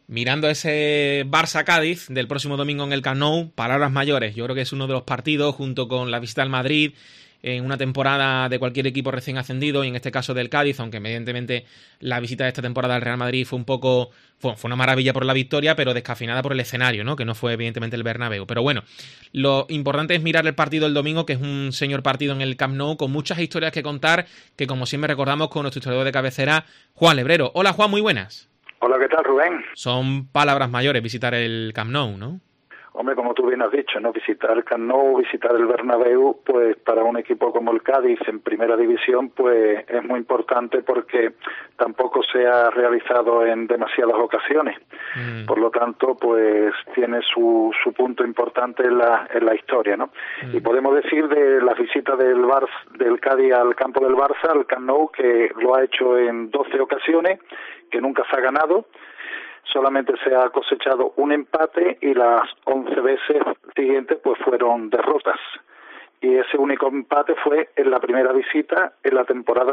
Mirando ese Barça-Cádiz del próximo domingo en el Camp Nou, palabras mayores. Yo creo que es uno de los partidos, junto con la visita al Madrid, en una temporada de cualquier equipo recién ascendido, y en este caso del Cádiz, aunque evidentemente la visita de esta temporada al Real Madrid fue una maravilla por la victoria, pero descafeinada por el escenario, ¿no? Que no fue evidentemente el Bernabéu. Pero bueno, lo importante es mirar el partido del domingo, que es un señor partido en el Camp Nou, con muchas historias que contar, que como siempre recordamos con nuestro historiador de cabecera, Juan Lebrero. Hola Juan, muy buenas. Hola, ¿qué tal, Rubén? Son palabras mayores visitar el Camp Nou, ¿no? Hombre, como tú bien has dicho, ¿no? Visitar el Camp Nou, visitar el Bernabéu, pues para un equipo como el Cádiz en primera división, pues es muy importante porque tampoco se ha realizado en demasiadas ocasiones. Por lo tanto, pues tiene su punto importante en la historia, ¿no? Y podemos decir de las visitas del Cádiz al campo del Barça, al Camp Nou, que lo ha hecho en 12 ocasiones, que nunca se ha ganado. Solamente se ha cosechado un empate y las 11 veces siguientes pues fueron derrotas. Y ese único empate fue en la primera visita en la temporada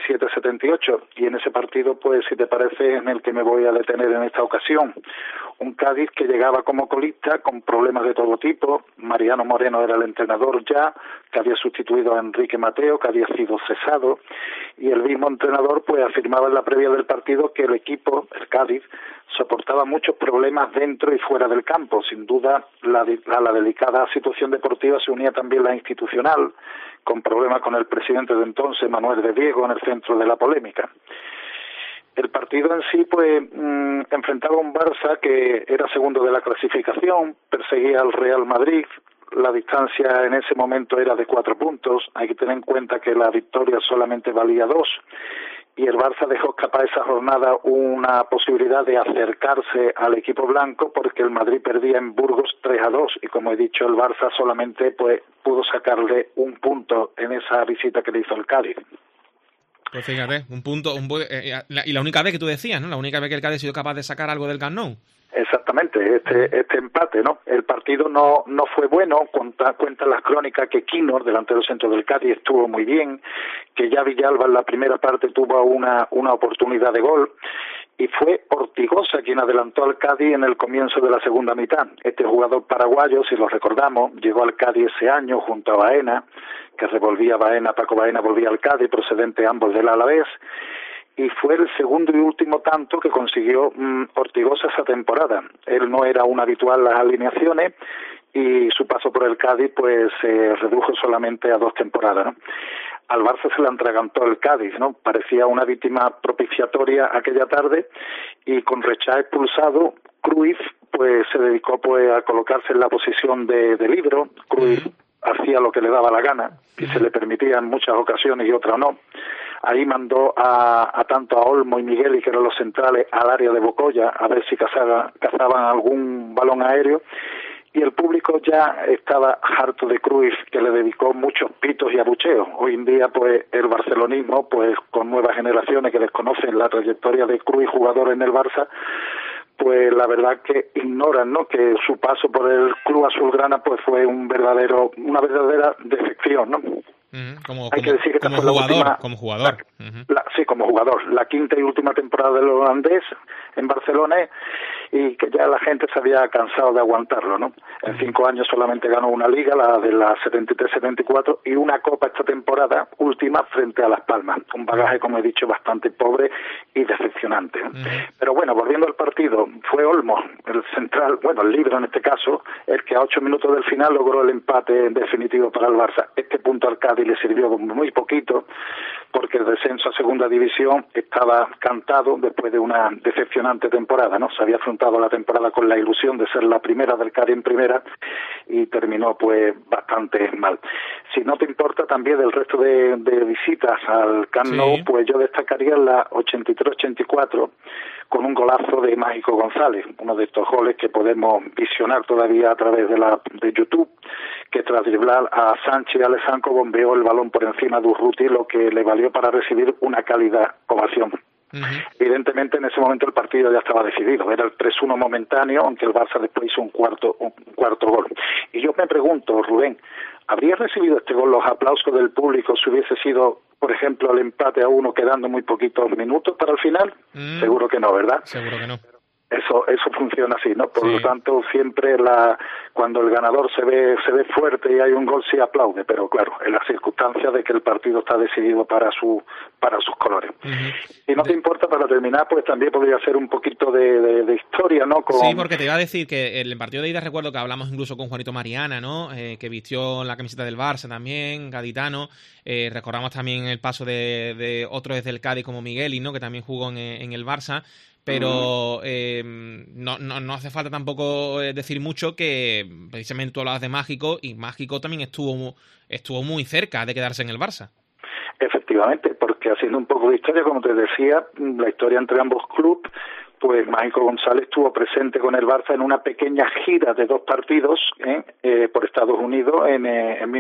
77-78. Y en ese partido, pues si te parece, en el que me voy a detener en esta ocasión. Un Cádiz que llegaba como colista con problemas de todo tipo. Mariano Moreno era el entrenador ya, que había sustituido a Enrique Mateo, que había sido cesado. Y el mismo entrenador pues afirmaba en la previa del partido que el equipo, el Cádiz, soportaba muchos problemas dentro y fuera del campo. Sin duda, a la delicada situación deportiva se unía también la institucional, con problemas con el presidente de entonces, Manuel de Diego, en el centro de la polémica. El partido en sí, pues, enfrentaba a un Barça que era segundo de la clasificación, perseguía al Real Madrid. La distancia en ese momento era de 4 puntos. Hay que tener en cuenta que la victoria solamente valía 2. Y el Barça dejó escapar esa jornada una posibilidad de acercarse al equipo blanco, porque el Madrid perdía en Burgos 3-2, y como he dicho, el Barça solamente pues pudo sacarle un punto en esa visita que le hizo el Cádiz. Pues fíjate, un punto, y la única vez que tú decías, ¿no? La única vez que el Cádiz ha sido capaz de sacar algo del Camp Nou. Exactamente, este empate, ¿no? El partido no fue bueno. Cuentan las crónicas que Quino, delantero centro del Cádiz, estuvo muy bien, que ya Villalba en la primera parte tuvo una oportunidad de gol, y fue Ortigosa quien adelantó al Cádiz en el comienzo de la segunda mitad. Este jugador paraguayo, si lo recordamos, llegó al Cádiz ese año junto a Baena, que revolvía Baena, Paco Baena volvía al Cádiz, procedente ambos del Alavés, y fue el segundo y último tanto que consiguió Ortigosa esa temporada. Él no era un habitual en las alineaciones, y su paso por el Cádiz pues se redujo solamente a 2 temporadas, ¿no? Al Barça se le atragantó el Cádiz, ¿no? Parecía una víctima propiciatoria aquella tarde, y con Rechá expulsado, Cruyff pues se dedicó pues a colocarse en la posición de líbero. Cruyff hacía lo que le daba la gana, y se le permitía en muchas ocasiones y otras no. Ahí mandó a tanto a Olmo y Migueli, que eran los centrales, al área de Bocoya, a ver si cazaban algún balón aéreo, y el público ya estaba harto de Cruyff, que le dedicó muchos pitos y abucheos. Hoy en día, pues, el barcelonismo, pues, con nuevas generaciones que desconocen la trayectoria de Cruyff, jugador en el Barça, pues la verdad que ignoran, ¿no?, que su paso por el club azulgrana pues fue una verdadera decepción, ¿no? Hay que decir que esta fue como jugador. Sí, como jugador. La quinta y última temporada del holandés en Barcelona, y que ya la gente se había cansado de aguantarlo, ¿no? En 5 años solamente ganó una liga, la de la 73-74, y una copa esta temporada última frente a Las Palmas. Un bagaje, como he dicho, bastante pobre y decepcionante, ¿no? Pero bueno, volviendo al partido, fue Olmo, el central, el líbero en este caso, el que a 8 minutos del final logró el empate definitivo para el Barça. Este punto al Cádiz le sirvió muy poquito, porque el descenso a segunda división estaba cantado después de una decepcionante temporada, ¿no? Se había afrontado la temporada con la ilusión de ser la primera del Cádiz en primera, y terminó pues bastante mal. Si no te importa, también del resto de visitas al Camp Nou, pues yo destacaría la 83-84, con un golazo de Mágico González, uno de estos goles que podemos visionar todavía a través de YouTube, que tras driblar a Sánchez y Alessandro bombeó el balón por encima de Urruti, lo que le valió para recibir una cálida ovación. Evidentemente en ese momento el partido ya estaba decidido, era el 3-1 momentáneo, aunque el Barça después hizo un cuarto gol. Y yo me pregunto, Rubén, ¿habría recibido este gol los aplausos del público si hubiese sido, por ejemplo, el empate a 1 quedando muy poquitos minutos para el final? Seguro que no, ¿verdad? Seguro que no. Eso funciona así, ¿no? Por Sí. lo tanto, siempre cuando el ganador se ve fuerte y hay un gol, se aplaude, pero claro, en las circunstancias de que el partido está decidido para sus colores. Y no te importa, para terminar, pues también podría ser un poquito de historia, ¿no? Sí, porque te iba a decir que en el partido de ida recuerdo que hablamos incluso con Juanito Mariana, ¿no? Que vistió la camiseta del Barça también, gaditano. Recordamos también el paso de otro desde el Cádiz como Migueli, ¿no? Que también jugó en el Barça. Pero no hace falta tampoco decir mucho que precisamente tú hablabas de Mágico y Mágico también estuvo muy cerca de quedarse en el Barça. Efectivamente, porque haciendo un poco de historia, como te decía, la historia entre ambos clubes, pues Mágico González estuvo presente con el Barça en una pequeña gira de 2 partidos por Estados Unidos en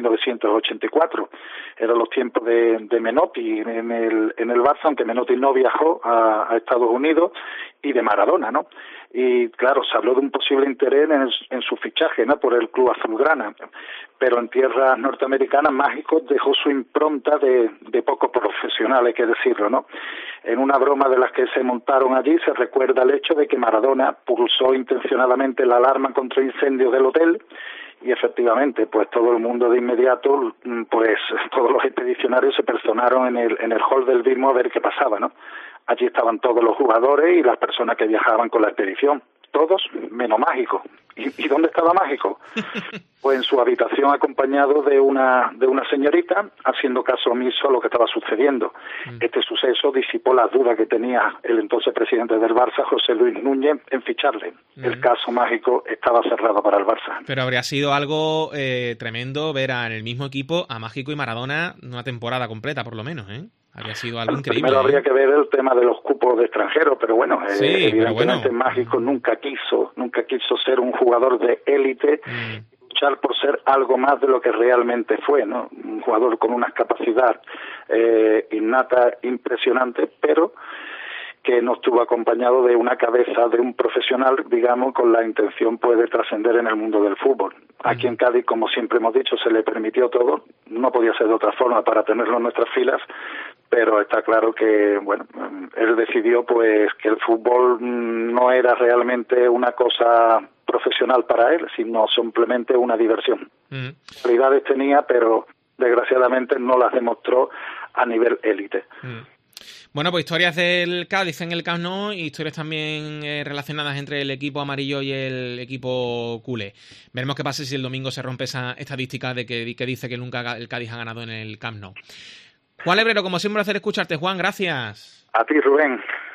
1984. Eran los tiempos de Menotti en el Barça, aunque Menotti no viajó a Estados Unidos, y de Maradona, ¿no? Y claro, se habló de un posible interés en su fichaje, ¿no? Por el club azulgrana, pero en tierras norteamericanas Mágico dejó su impronta de poco profesional, hay que decirlo, ¿no? En una broma de las que se montaron allí se recuerda el hecho de que Maradona pulsó intencionadamente la alarma contra incendio del hotel, y efectivamente, pues todo el mundo de inmediato, pues todos los expedicionarios se personaron en el hall del mismo a ver qué pasaba, ¿no? Allí estaban todos los jugadores y las personas que viajaban con la expedición, todos menos Mágico. ¿Y dónde estaba Mágico? Pues en su habitación, acompañado de una señorita, haciendo caso omiso a lo que estaba sucediendo. Este suceso disipó las dudas que tenía el entonces presidente del Barça, José Luis Núñez, en ficharle. El caso Mágico estaba cerrado para el Barça. Pero habría sido algo tremendo ver en el mismo equipo a Mágico y Maradona una temporada completa, por lo menos, ¿eh? Habría sido algo increíble. Primero habría que ver el tema de los cupos de extranjeros, pero bueno, sí, evidentemente Mágico nunca quiso ser un jugador de élite, luchar por ser algo más de lo que realmente fue, ¿no? Un jugador con una capacidad innata impresionante, pero que no estuvo acompañado de una cabeza de un profesional, digamos, con la intención pues de trascender en el mundo del fútbol. Aquí en Cádiz, como siempre hemos dicho, se le permitió todo, no podía ser de otra forma para tenerlo en nuestras filas, pero está claro que, bueno, él decidió pues que el fútbol no era realmente una cosa profesional para él, sino simplemente una diversión. Cualidades tenía, pero desgraciadamente no las demostró a nivel élite. Bueno, pues historias del Cádiz en el Camp Nou y historias también relacionadas entre el equipo amarillo y el equipo culé. Veremos qué pasa si el domingo se rompe esa estadística de que dice que nunca el Cádiz ha ganado en el Camp Nou. Juan Lebrero, como siempre, un placer escucharte, Juan, gracias. A ti, Rubén.